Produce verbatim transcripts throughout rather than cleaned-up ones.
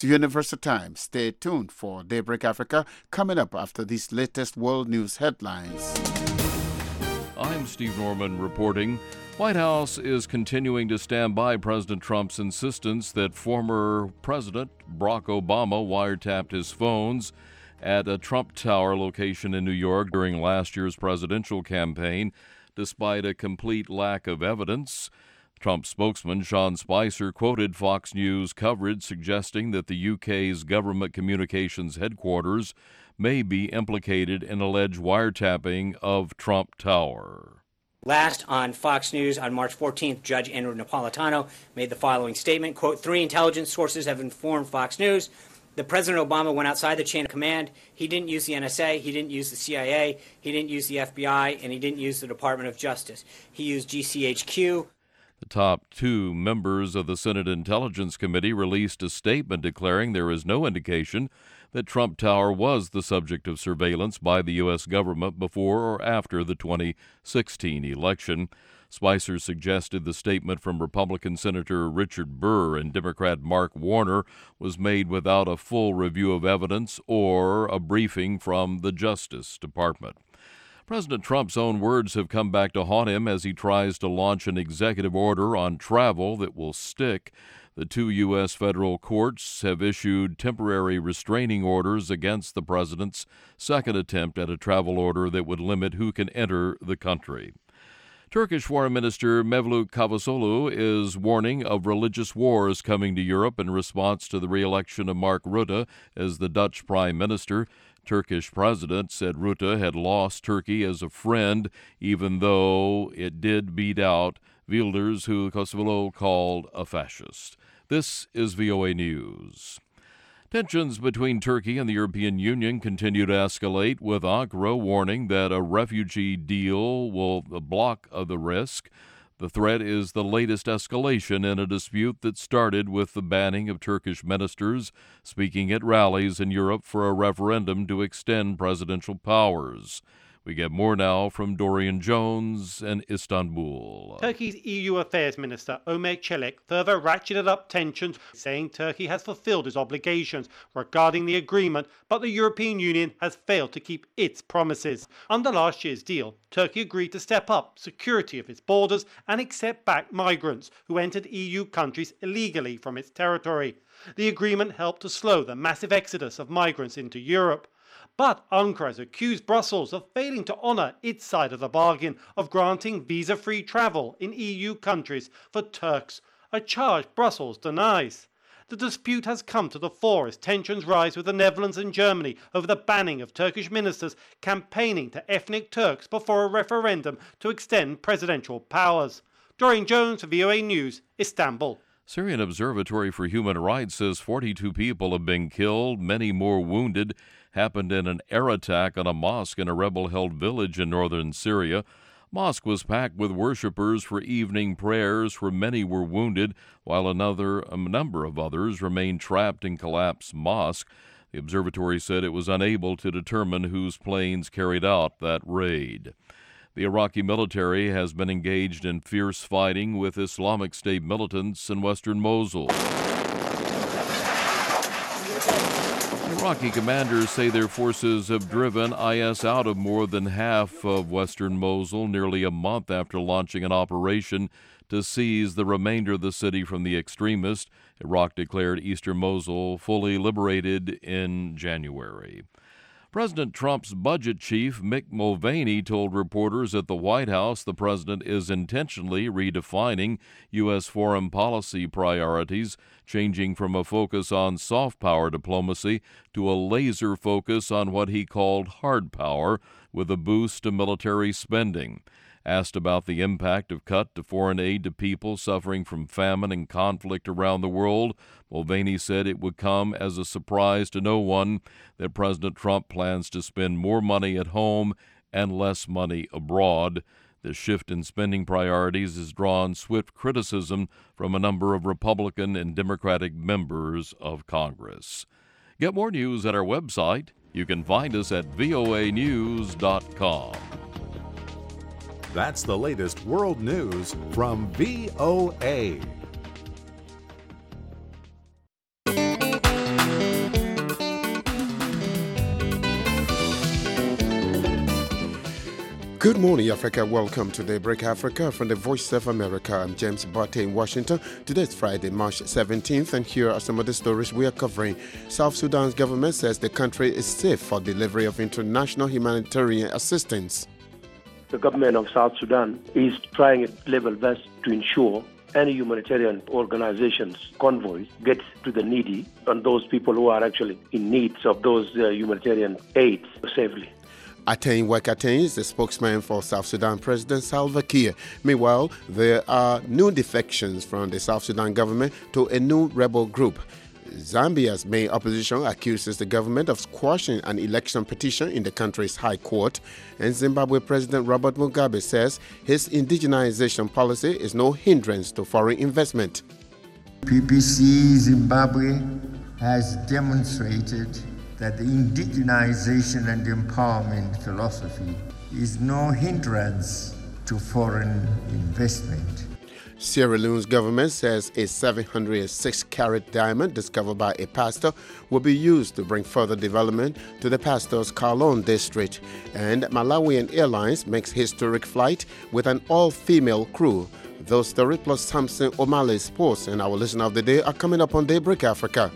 Universal Time. Stay tuned for Daybreak Africa coming up after these latest world news headlines. I'm Steve Norman reporting. White House is continuing to stand by President Trump's insistence that former President Barack Obama wiretapped his phones at a Trump Tower location in New York during last year's presidential campaign, despite a complete lack of evidence. Trump spokesman Sean Spicer quoted Fox News coverage suggesting that the U K's government communications headquarters may be implicated in alleged wiretapping of Trump Tower. Last on Fox News on March fourteenth, Judge Andrew Napolitano made the following statement, quote, three intelligence sources have informed Fox News that President Obama went outside the chain of command. He didn't use the N S A, he didn't use the C I A, he didn't use the F B I, and he didn't use the Department of Justice. He used G C H Q. The top two members of the Senate Intelligence Committee released a statement declaring there is no indication that Trump Tower was the subject of surveillance by the U S government before or after the twenty sixteen election. Spicer suggested the statement from Republican Senator Richard Burr and Democrat Mark Warner was made without a full review of evidence or a briefing from the Justice Department. President Trump's own words have come back to haunt him as he tries to launch an executive order on travel that will stick. The two U S federal courts have issued temporary restraining orders against the president's second attempt at a travel order that would limit who can enter the country. Turkish Foreign Minister Mevlut Cavusoglu is warning of religious wars coming to Europe in response to the re-election of Mark Rutte as the Dutch Prime Minister. Turkish president said Rutte had lost Turkey as a friend, even though it did beat out Wilders, who Cavusoglu called a fascist. This is V O A News. Tensions between Turkey and the European Union continue to escalate, with Ankara warning that a refugee deal will block the risk. The threat is the latest escalation in a dispute that started with the banning of Turkish ministers speaking at rallies in Europe for a referendum to extend presidential powers. We get more now from Dorian Jones in Istanbul. Turkey's E U Affairs Minister Ömer Çelik further ratcheted up tensions, saying Turkey has fulfilled its obligations regarding the agreement, but the European Union has failed to keep its promises. Under last year's deal, Turkey agreed to step up security of its borders and accept back migrants who entered E U countries illegally from its territory. The agreement helped to slow the massive exodus of migrants into Europe. But Ankara has accused Brussels of failing to honour its side of the bargain of granting visa-free travel in E U countries for Turks, a charge Brussels denies. The dispute has come to the fore as tensions rise with the Netherlands and Germany over the banning of Turkish ministers campaigning to ethnic Turks before a referendum to extend presidential powers. Dorian Jones for V O A News, Istanbul. Syrian Observatory for Human Rights says forty-two people have been killed, many more wounded. Happened in an air attack on a mosque in a rebel-held village in northern Syria. Mosque was packed with worshippers for evening prayers, where many were wounded, while another a number of others remained trapped in collapsed mosque. The observatory said it was unable to determine whose planes carried out that raid. The Iraqi military has been engaged in fierce fighting with Islamic State militants in western Mosul. Iraqi commanders say their forces have driven I S out of more than half of western Mosul nearly a month after launching an operation to seize the remainder of the city from the extremists. Iraq declared eastern Mosul fully liberated in January. President Trump's budget chief, Mick Mulvaney, told reporters at the White House the president is intentionally redefining U S foreign policy priorities, changing from a focus on soft power diplomacy to a laser focus on what he called hard power, with a boost to military spending. Asked about the impact of cut to foreign aid to people suffering from famine and conflict around the world, Mulvaney said it would come as a surprise to no one that President Trump plans to spend more money at home and less money abroad. The shift in spending priorities has drawn swift criticism from a number of Republican and Democratic members of Congress. Get more news at our website. You can find us at V O A news dot com. That's the latest world news from V O A. Good morning, Africa. Welcome to Daybreak Africa from the Voice of America. I'm James Barty in Washington. Today is Friday, March seventeenth, and here are some of the stories we are covering. South Sudan's government says the country is safe for delivery of international humanitarian assistance. The government of South Sudan is trying its level best to ensure any humanitarian organization's convoys gets to the needy and those people who are actually in need of those uh, humanitarian aids safely. Atain Wek Atain is the spokesman for South Sudan President Salva Kiir. Meanwhile, there are new defections from the South Sudan government to a new rebel group. Zambia's main opposition accuses the government of squashing an election petition in the country's high court. And Zimbabwe President Robert Mugabe says his indigenization policy is no hindrance to foreign investment. P P C Zimbabwe has demonstrated that the indigenization and empowerment philosophy is no hindrance to foreign investment. Sierra Leone's government says a seven hundred six carat diamond discovered by a pastor will be used to bring further development to the pastor's Kowloon district. And Malawian Airlines makes historic flight with an all-female crew. Those stories plus Samson O'Malley's sports and our listener of the day are coming up on Daybreak Africa.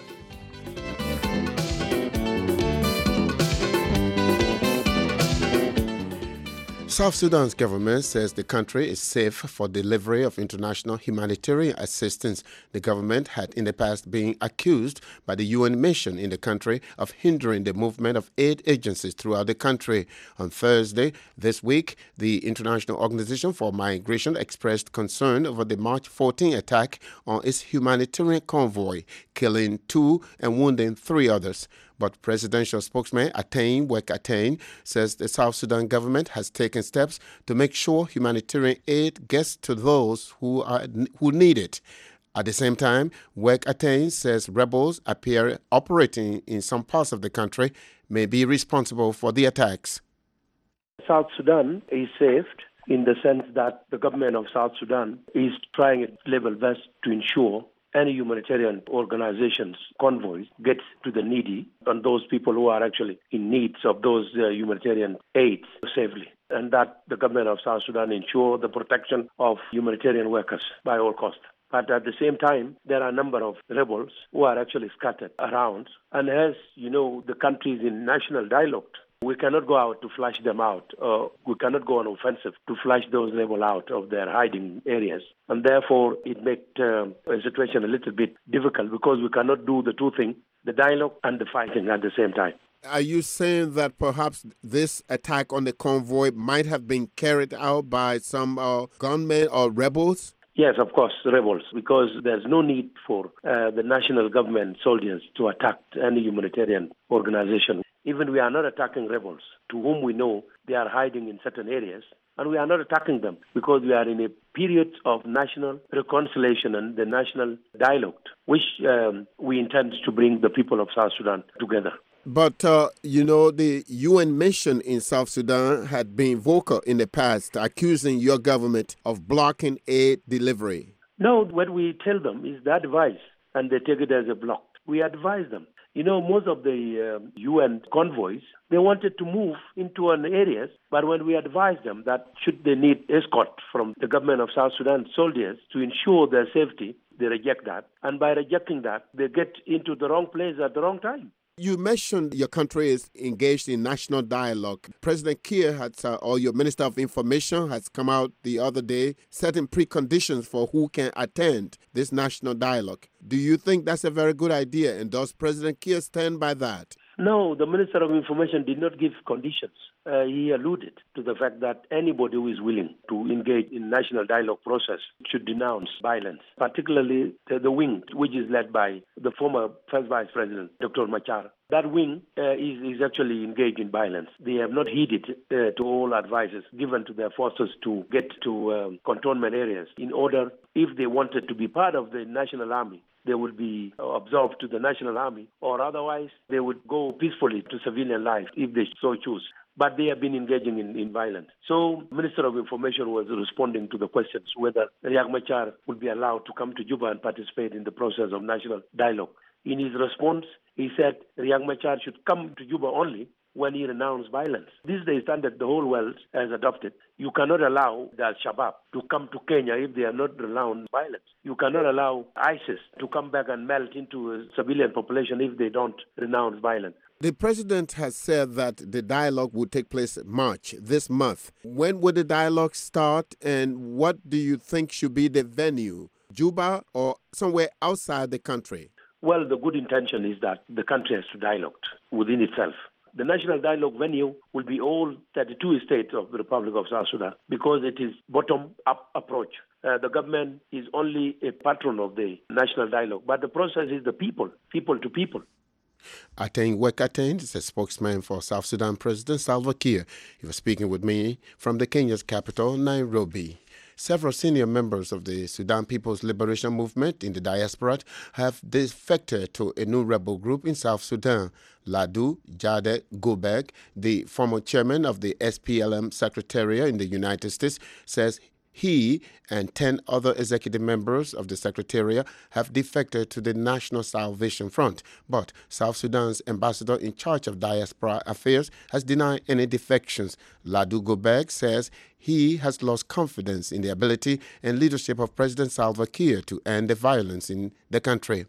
South Sudan's government says the country is safe for delivery of international humanitarian assistance. The government had in the past been accused by the U N mission in the country of hindering the movement of aid agencies throughout the country. On Thursday this week, the International Organization for Migration expressed concern over the March fourteenth attack on its humanitarian convoy, killing two and wounding three others. But presidential spokesman Atain Wek Atain says the South Sudan government has taken steps to make sure humanitarian aid gets to those who are who need it. At the same time, Wek Atain says rebels appear operating in some parts of the country may be responsible for the attacks. South Sudan is saved in the sense that the government of South Sudan is trying its level best to ensure any humanitarian organization's convoys gets to the needy and those people who are actually in need of those uh, humanitarian aids safely. And that the government of South Sudan ensure the protection of humanitarian workers by all costs. But at the same time, there are a number of rebels who are actually scattered around. And as you know, the country is in national dialogue. We cannot go out to flush them out. Uh, we cannot go on offensive to flush those rebels out of their hiding areas. And therefore, it makes uh, a situation a little bit difficult because we cannot do the two things, the dialogue and the fighting at the same time. Are you saying that perhaps this attack on the convoy might have been carried out by some uh, gunmen or rebels? Yes, of course, rebels, because there's no need for uh, the national government soldiers to attack any humanitarian organization. Even we are not attacking rebels, to whom we know they are hiding in certain areas, and we are not attacking them because we are in a period of national reconciliation and the national dialogue, which um, we intend to bring the people of South Sudan together. But, uh, you know, the U N mission in South Sudan had been vocal in the past, accusing your government of blocking aid delivery. No, what we tell them is the advice, and they take it as a block. We advise them. You know, most of the uh, U N convoys, they wanted to move into an areas, but when we advised them that should they need escort from the government of South Sudan soldiers to ensure their safety, they reject that. And by rejecting that, they get into the wrong place at the wrong time. You mentioned your country is engaged in national dialogue. President Kiir, has, uh, or your Minister of Information, has come out the other day setting preconditions for who can attend this national dialogue. Do you think that's a very good idea, and does President Kiir stand by that? No, the Minister of Information did not give conditions. Uh, he alluded to the fact that anybody who is willing to engage in national dialogue process should denounce violence, particularly the, the wing, which is led by the former First Vice President, Doctor Machar. That wing uh, is, is actually engaged in violence. They have not heeded uh, to all advices given to their forces to get to um, cantonment areas in order, if they wanted to be part of the national army, they would be absorbed to the national army, or otherwise they would go peacefully to civilian life if they so choose. But they have been engaging in, in violence. So Minister of Information was responding to the questions whether Riek Machar would be allowed to come to Juba and participate in the process of national dialogue. In his response, he said Riek Machar should come to Juba only when he renounced violence. This is the standard the whole world has adopted. You cannot allow the Al-Shabaab to come to Kenya if they are not renounced violence. You cannot allow ISIS to come back and melt into a civilian population if they don't renounce violence. The president has said that the dialogue would take place in March, this month. When would the dialogue start, and what do you think should be the venue, Juba or somewhere outside the country? Well, the good intention is that the country has to dialogue within itself. The national dialogue venue will be all thirty-two states of the Republic of South Sudan because it is bottom-up approach. Uh, the government is only a patron of the national dialogue, but the process is the people, people to people. Ateng Wekateng is a spokesman for South Sudan President Salva Kiir. He was speaking with me from the Kenya's capital, Nairobi. Several senior members of the Sudan People's Liberation Movement in the diaspora have defected to a new rebel group in South Sudan. Ladu Jade Gobek, the former chairman of the S P L M Secretariat in the United States, says he and ten other executive members of the Secretariat have defected to the National Salvation Front. But South Sudan's ambassador in charge of diaspora affairs has denied any defections. Ladu Gobek says he has lost confidence in the ability and leadership of President Salva Kiir to end the violence in the country.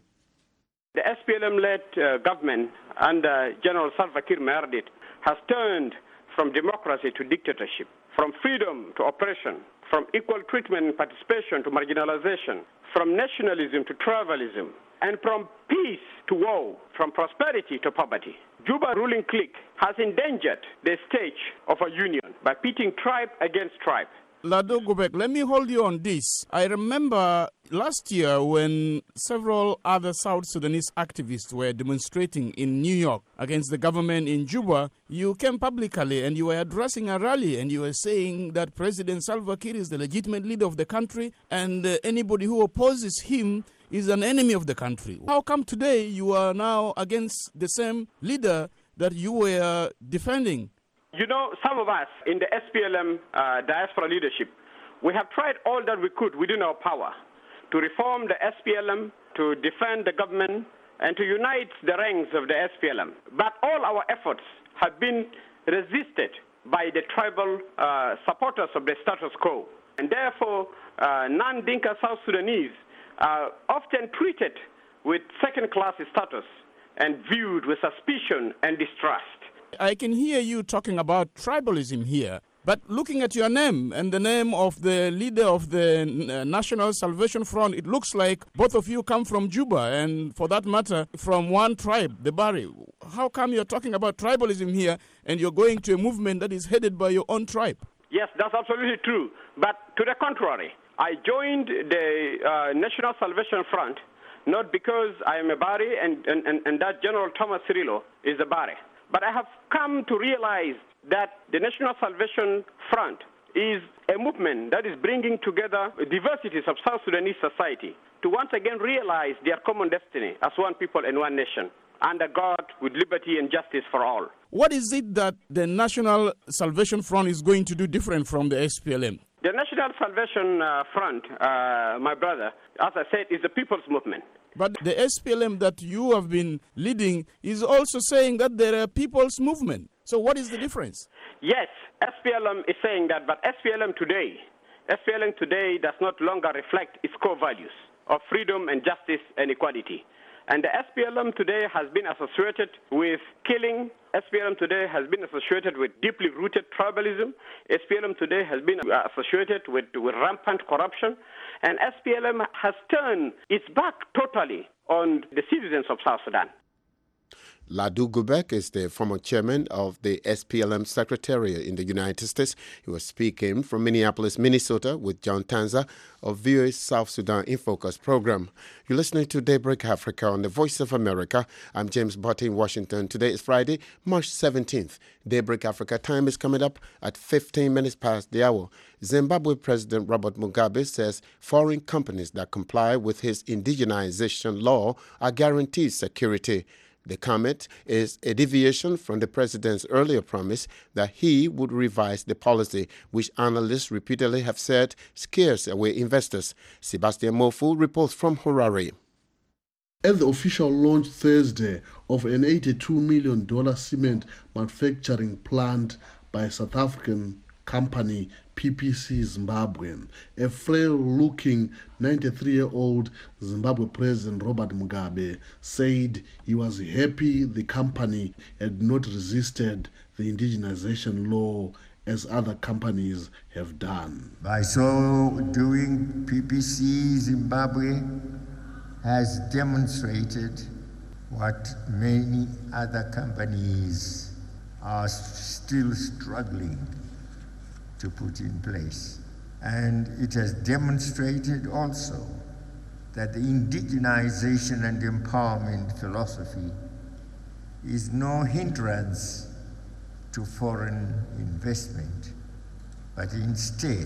The S P L M-led uh, government under General Salva Kiir Mayardit has turned from democracy to dictatorship, from freedom to oppression, from equal treatment and participation to marginalization, from nationalism to tribalism, and from peace to war, from prosperity to poverty. Juba ruling clique has endangered the stage of a union by pitting tribe against tribe. Ladu Gobek, let me hold you on this. I remember last year when several other South Sudanese activists were demonstrating in New York against the government in Juba, you came publicly and you were addressing a rally and you were saying that President Salva Kiir is the legitimate leader of the country and uh, anybody who opposes him is an enemy of the country. How come today you are now against the same leader that you were defending? You know, some of us in the S P L M uh, diaspora leadership, we have tried all that we could within our power to reform the S P L M, to defend the government, and to unite the ranks of the S P L M. But all our efforts have been resisted by the tribal uh, supporters of the status quo. And therefore, uh, non-Dinka South Sudanese are often treated with second-class status and viewed with suspicion and distrust. I can hear you talking about tribalism here, but looking at your name and the name of the leader of the National Salvation Front, it looks like both of you come from Juba and, for that matter, from one tribe, the Bari. How come you're talking about tribalism here and you're going to a movement that is headed by your own tribe? Yes, that's absolutely true. But to the contrary, I joined the uh, National Salvation Front not because I am a Bari and, and, and that General Thomas Cirillo is a Bari. But I have come to realize that the National Salvation Front is a movement that is bringing together diversities of South Sudanese society to once again realize their common destiny as one people and one nation, under God, with liberty and justice for all. What is it that the National Salvation Front is going to do different from the S P L M? The National Salvation uh, Front, uh, my brother, as I said, is a people's movement. But the S P L M that you have been leading is also saying that they're a people's movement. So what is the difference? Yes, S P L M is saying that, but S P L M today, S P L M today does not longer reflect its core values of freedom and justice and equality. And the S P L M today has been associated with killing. S P L M today has been associated with deeply rooted tribalism. S P L M today has been associated with, with rampant corruption. And S P L M has turned its back totally on the citizens of South Sudan. Ladu Gobek is the former chairman of the S P L M Secretariat in the United States. He was speaking from Minneapolis, Minnesota with John Tanza of V O A's South Sudan in Focus program. You're listening to Daybreak Africa on the Voice of America. I'm James Botte in Washington. Today is Friday, March seventeenth. Daybreak Africa time is coming up at fifteen minutes past the hour. Zimbabwe President Robert Mugabe says foreign companies that comply with his indigenization law are guaranteed security. The comment is a deviation from the president's earlier promise that he would revise the policy, which analysts repeatedly have said scares away investors. Sebastian Mofu reports from Harare. At the official launch Thursday of an eighty-two million dollars cement manufacturing plant by South African company P P C Zimbabwe, a frail-looking ninety-three-year-old Zimbabwe President Robert Mugabe said he was happy the company had not resisted the indigenization law as other companies have done. By so doing, P P C Zimbabwe has demonstrated what many other companies are still struggling to put in place. And it has demonstrated also that the indigenization and empowerment philosophy is no hindrance to foreign investment, but instead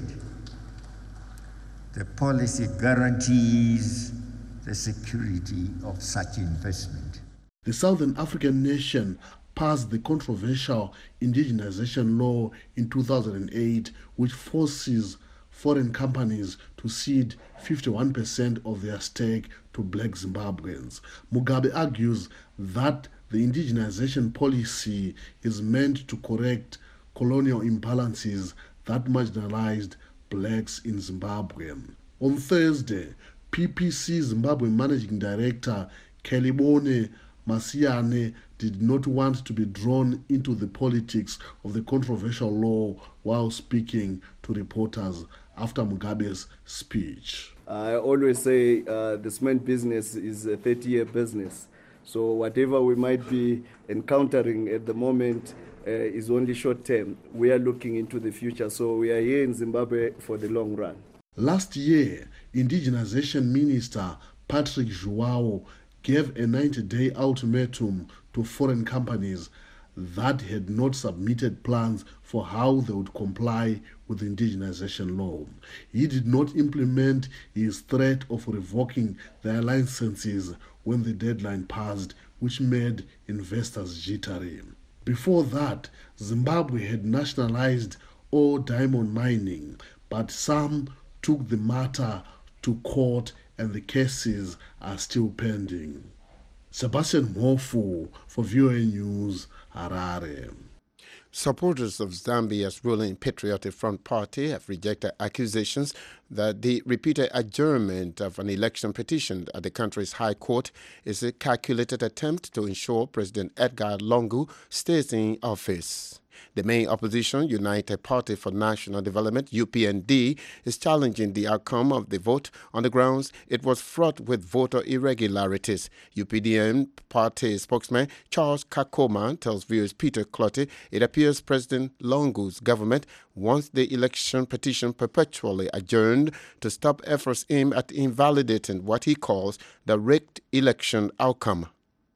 the policy guarantees the security of such investment. The Southern African nation passed the controversial indigenization law in two thousand eight, which forces foreign companies to cede fifty-one percent of their stake to black Zimbabweans. Mugabe argues that the indigenization policy is meant to correct colonial imbalances that marginalized blacks in Zimbabwe. On Thursday, P P C Zimbabwe Managing Director Kelibone Masiane did not want to be drawn into the politics of the controversial law while speaking to reporters after Mugabe's speech. I always say uh, the cement business is a thirty-year business. So whatever we might be encountering at the moment uh, is only short term. We are looking into the future. So we are here in Zimbabwe for the long run. Last year, Indigenization Minister Patrick João gave a ninety-day ultimatum to foreign companies that had not submitted plans for how they would comply with the indigenization law. He did not implement his threat of revoking their licenses when the deadline passed, which made investors jittery. Before that, Zimbabwe had nationalized all diamond mining, but some took the matter to court and the cases are still pending. Sebastian Mofu for V O A News, Harare. Supporters of Zambia's ruling Patriotic Front Party have rejected accusations that the repeated adjournment of an election petition at the country's high court is a calculated attempt to ensure President Edgar Lungu stays in office. The main opposition, United Party for National Development, U P N D, is challenging the outcome of the vote on the grounds it was fraught with voter irregularities. U P D M party spokesman Charles Kakoma tells viewers Peter Clotty it appears President Lungu's government wants the election petition perpetually adjourned to stop efforts aimed at invalidating what he calls the rigged election outcome.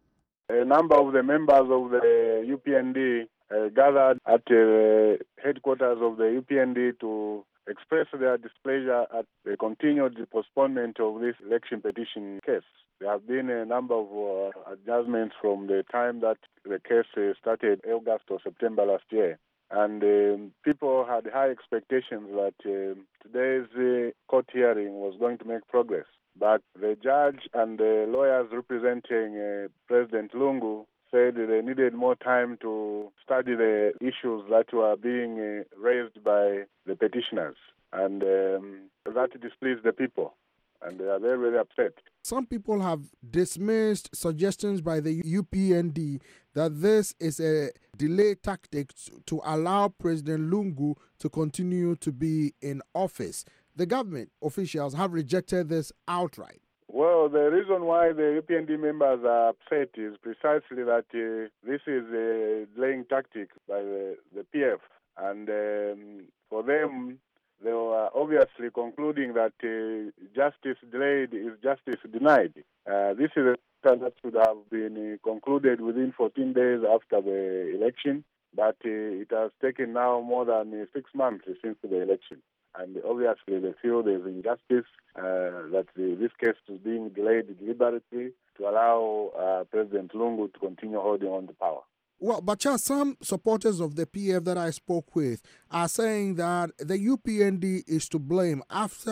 A number of the members of the U P N D Uh, gathered at the uh, headquarters of the U P N D to express their displeasure at the continued postponement of this election petition case. There have been a number of uh, adjustments from the time that the case uh, started, August or September last year. And um, people had high expectations that uh, today's uh, court hearing was going to make progress. But the judge and the lawyers representing uh, President Lungu said they needed more time to study the issues that were being uh, raised by the petitioners. And um, that displeased the people. And they are very, very upset. Some people have dismissed suggestions by the U P N D that this is a delay tactic to allow President Lungu to continue to be in office. The government officials have rejected this outright. Well, the reason why the U P N D members are upset is precisely that uh, this is a delaying tactic by the, the P F. And um, for them, they were obviously concluding that uh, justice delayed is justice denied. Uh, this is a matter that should have been uh, concluded within fourteen days after the election, but uh, it has taken now more than uh, six months since the election. And obviously they feel there's injustice, uh, that the, this case is being delayed deliberately to allow uh, President Lungu to continue holding on to power. Well, but Charles, some supporters of the P F that I spoke with are saying that the U P N D is to blame after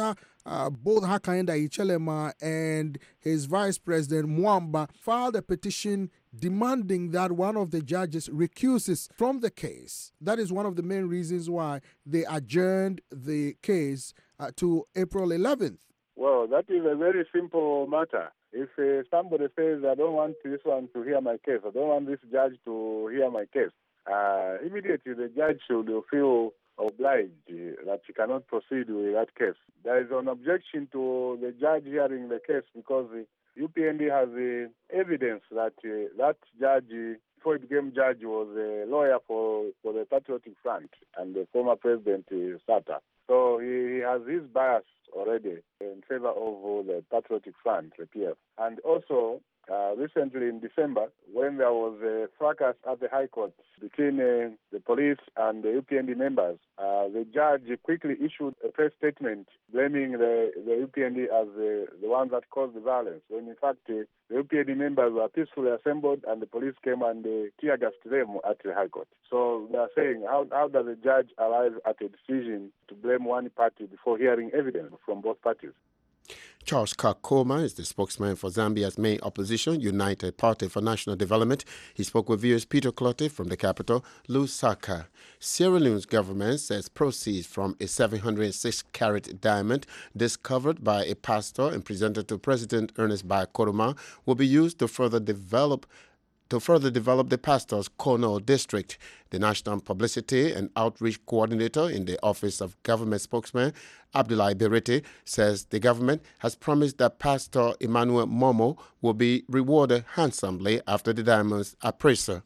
uh, both Hakainde Hichilema and his vice president Mwamba filed a petition demanding that one of the judges recuses from the case. That is one of the main reasons why they adjourned the case uh, to April eleventh. Well, that is a very simple matter. If uh, somebody says, I don't want this one to hear my case, I don't want this judge to hear my case, uh, immediately the judge should feel obliged uh, that he cannot proceed with that case. There is an objection to the judge hearing the case because the U P N D has uh, evidence that uh, that judge, uh, before he became judge, was a lawyer for, for the Patriotic Front and the former president uh, Sata. So he, he has his bias already in favor of uh, the Patriotic Front, the P F. And also, uh, recently in December, when there was a fracas at the High Court between uh, the police and the U P N D members, uh, the judge quickly issued a press statement blaming the, the U P N D as the, the ones that caused the violence, when in fact uh, the U P N D members were peacefully assembled and the police came and uh, tear gassed them at the High Court. So they are saying, how, how does a judge arrive at a decision to blame one party before hearing evidence from both parties? Charles Kakoma is the spokesman for Zambia's main opposition, United Party for National Development. He spoke with viewers Peter Clottey from the capital, Lusaka. Sierra Leone's government says proceeds from a seven hundred six carat diamond discovered by a pastor and presented to President Ernest Bai Koroma will be used to further develop to further develop the pastor's Kono district. The National Publicity and Outreach Coordinator in the Office of Government Spokesman, Abdullahi Berete, says the government has promised that Pastor Emmanuel Momo will be rewarded handsomely after the diamond's appraisal.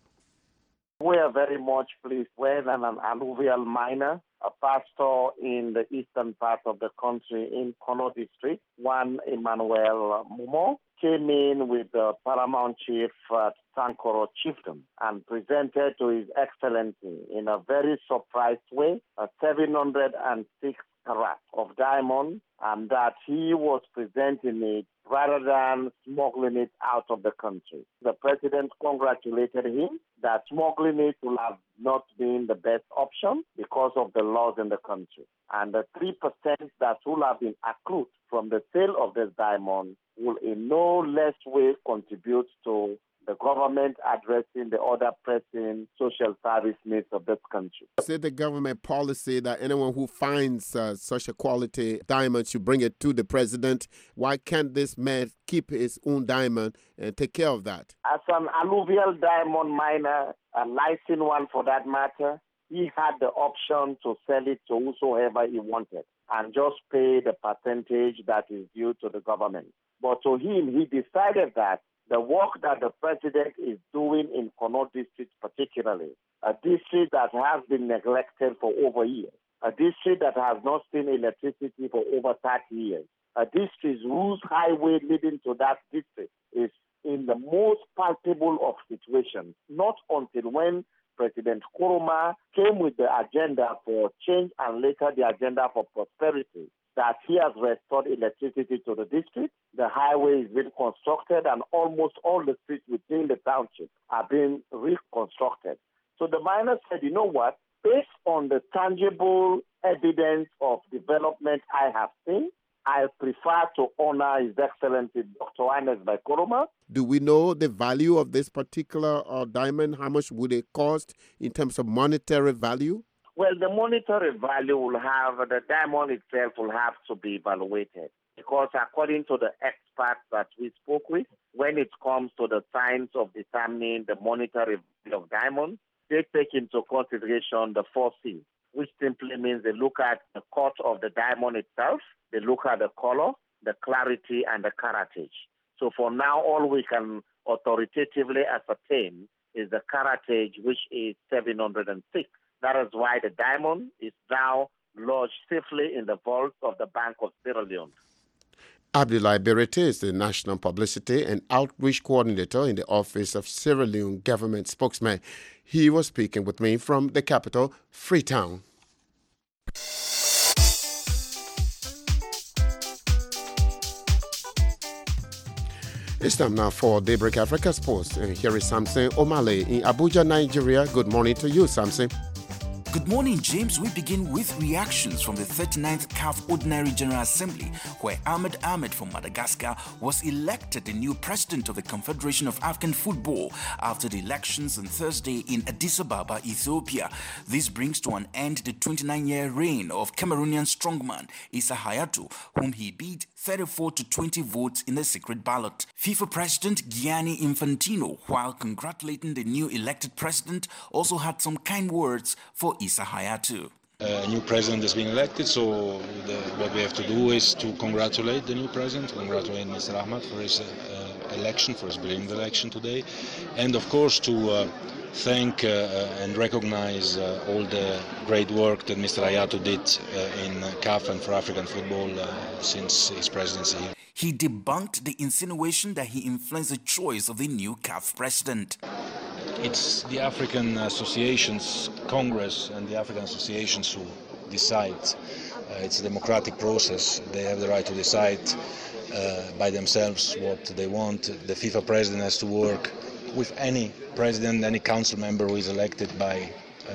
We are very much pleased when an alluvial miner, a pastor in the eastern part of the country in Kono district, one Emmanuel Momo, came in with the paramount chief at Sankoro Chiefdom and presented to His Excellency in a very surprised way a seven hundred six carat of diamond, and that he was presenting it rather than smuggling it out of the country. The president congratulated him that smuggling it will have not been the best option because of the laws in the country. And the three percent that will have been accrued from the sale of this diamond will in no less way contribute to the government addressing the other pressing social service needs of this country. Say the government policy that anyone who finds uh, such a quality diamond should bring it to the president. Why can't this man keep his own diamond and take care of that? As an alluvial diamond miner, a licensed one for that matter, he had the option to sell it to whosoever he wanted and just pay the percentage that is due to the government. But to him, he decided that the work that the president is doing in Kono district particularly, a district that has been neglected for over years, a district that has not seen electricity for over thirty years, a district whose highway leading to that district is in the most palpable of situations, not until when President Koroma came with the agenda for change and later the agenda for prosperity, that he has restored electricity to the district. The highway is being constructed and almost all the streets within the township are being reconstructed. So the miner said, you know what, based on the tangible evidence of development I have seen, I prefer to honor His Excellency Doctor Ernest Bai Koroma. Do we know the value of this particular uh, diamond? How much would it cost in terms of monetary value? Well, the monetary value will have, the diamond itself will have to be evaluated because according to the experts that we spoke with, when it comes to the science of determining the monetary value of diamonds, they take into consideration the four C's, which simply means they look at the cut of the diamond itself, they look at the color, the clarity, and the caratage. So for now, all we can authoritatively ascertain is the caratage, which is seven hundred six. That is why the diamond is now lodged safely in the vaults of the Bank of Sierra Leone. Abdullahi Berete is the National Publicity and Outreach Coordinator in the Office of Sierra Leone Government Spokesman. He was speaking with me from the capital, Freetown. It's time now for Daybreak Africa Sports. And here is Samson Omale in Abuja, Nigeria. Good morning to you, Samson. Good morning, James. We begin with reactions from the thirty-ninth C A F Ordinary General Assembly, where Ahmed Ahmed from Madagascar was elected the new president of the Confederation of African Football after the elections on Thursday in Addis Ababa, Ethiopia. This brings to an end the twenty-nine-year reign of Cameroonian strongman Issa Hayatou, whom he beat thirty-four to twenty votes in the secret ballot. FIFA President Gianni Infantino, while congratulating the new elected president, also had some kind words for Issa Hayatou. A new president has been elected, so the, what we have to do is to congratulate the new president, congratulate Mister Ahmed for his uh, election, for his brilliant election today, and of course to uh, thank uh, and recognize uh, all the great work that Mister Hayatou did uh, in C A F and for African football uh, since his presidency. He debunked the insinuation that he influenced the choice of the new C A F president. It's the African Associations Congress and the African Associations who decide. Uh, it's a democratic process. They have the right to decide uh, by themselves what they want. The FIFA president has to work with any president, any council member who is elected by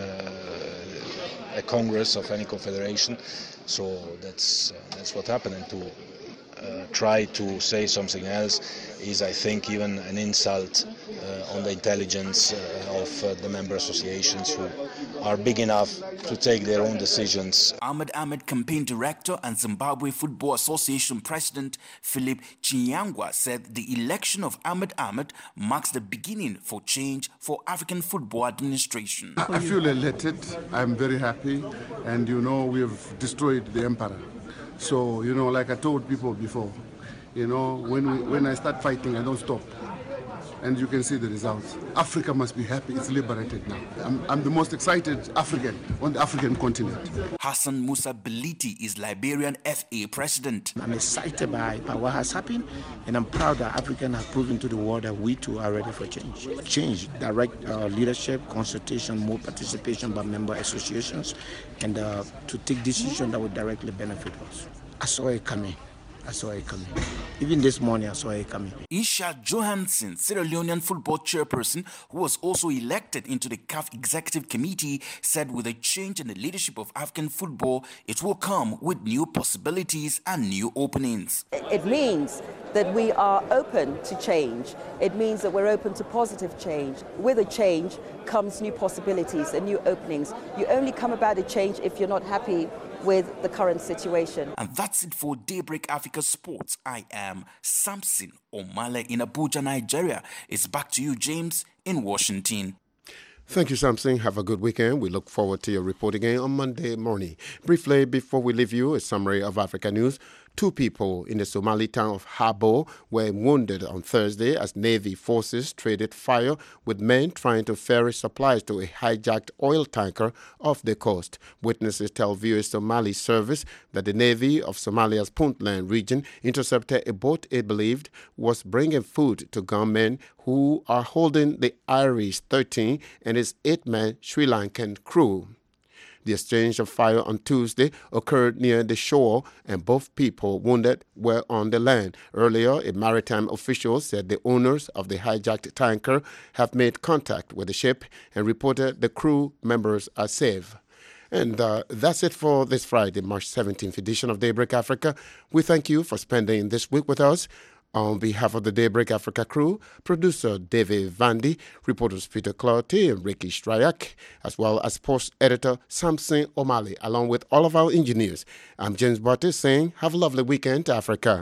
uh, a congress of any confederation. So that's uh, that's what happened. And to uh, try to say something else is, I think, even an insult uh, on the intelligence uh, of uh, the member associations who are big enough to take their own decisions. Ahmed Ahmed campaign director and Zimbabwe Football Association president Philip Chinyangwa said the election of Ahmed Ahmed marks the beginning for change for African football administration. I feel elated. I'm very happy. And, you know, we have destroyed the emperor. So, you know, like I told people before, you know, when, we, when I start fighting, I don't stop. And you can see the results. Africa must be happy. It's liberated now. I'm, I'm the most excited African on the African continent. Hassan Musa Beliti is Liberian F A president. I'm excited by, by what has happened, and I'm proud that Africans have proven to the world that we too are ready for change. Change, direct uh, leadership, consultation, more participation by member associations, and uh, to take decisions that will directly benefit us. I saw it coming. I saw it coming. Even this morning, I saw it coming. Isha Johansson, Sierra Leonean football chairperson, who was also elected into the C A F Executive Committee, said with a change in the leadership of African football, it will come with new possibilities and new openings. It means that we are open to change. It means that we're open to positive change. With a change comes new possibilities and new openings. You only come about a change if you're not happy with the current situation. And that's it for Daybreak Africa Sports. I am Samson Omale in Abuja, Nigeria. It's back to you, James, in Washington. Thank you, Samson. Have a good weekend. We look forward to your report again on Monday morning. Briefly, before we leave you, a summary of Africa news. Two people in the Somali town of Habo were wounded on Thursday as Navy forces traded fire with men trying to ferry supplies to a hijacked oil tanker off the coast. Witnesses tell V O A Somali service that the Navy of Somalia's Puntland region intercepted a boat it believed was bringing food to gunmen who are holding the Iris thirteen and its eight-man Sri Lankan crew. The exchange of fire on Tuesday occurred near the shore, and both people wounded were on the land. Earlier, a maritime official said the owners of the hijacked tanker have made contact with the ship and reported the crew members are safe. And uh, that's it for this Friday, March seventeenth edition of Daybreak Africa. We thank you for spending this week with us. On behalf of the Daybreak Africa crew, producer David Vandy, reporters Peter Clouty and Ricky Stryak, as well as sports editor Samson Omale, along with all of our engineers. I'm James Barty saying, have a lovely weekend to Africa.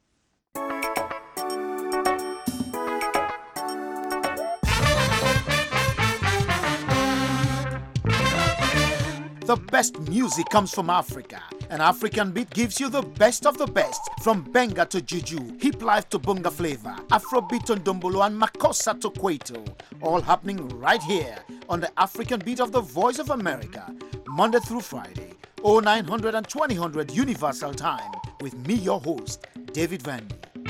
The best music comes from Africa. An African beat gives you the best of the best, from Benga to Juju, Hip Life to Bunga Flavor, Afrobeat to Ndombolo and Makossa to Kwaito. All happening right here on the African Beat of the Voice of America, Monday through Friday, oh nine hundred and twenty hundred Universal Time, with me, your host, David Vandy.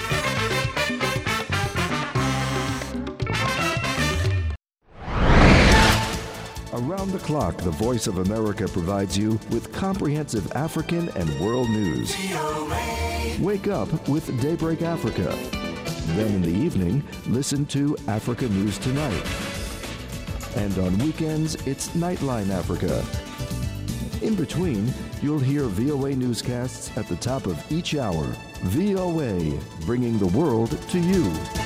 Around the clock, the Voice of America provides you with comprehensive African and world news. Wake up with Daybreak Africa. Then in the evening, listen to Africa News Tonight. And on weekends, it's Nightline Africa. in between, you'll hear V O A newscasts at the top of each hour. V O A, bringing the world to you.